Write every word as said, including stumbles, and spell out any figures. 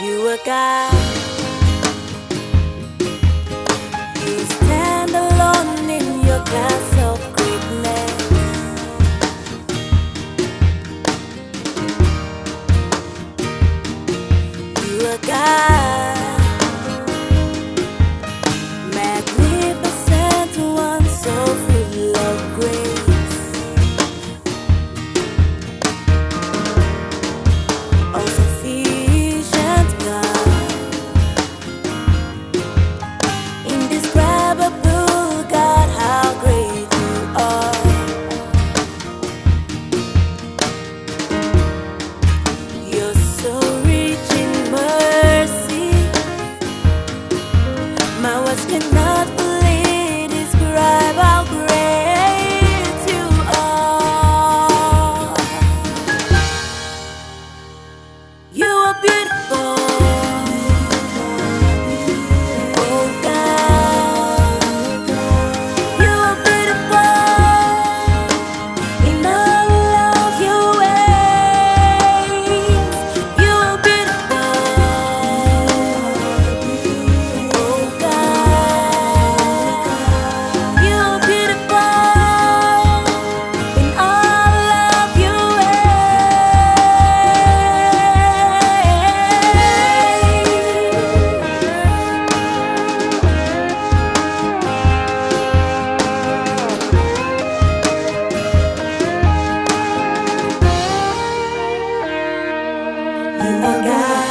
You are God. You stand alone in your class of greatness. You are God, magnificent one, so full of grace. All sufficient God, indescribable God, how great you are. You're so rich in mercy, my words cannot fully describe how great you are. You are beautiful, oh God. You are beautiful in all of your ways. You are beautiful, oh God. You are beautiful in all of your ways. You are God.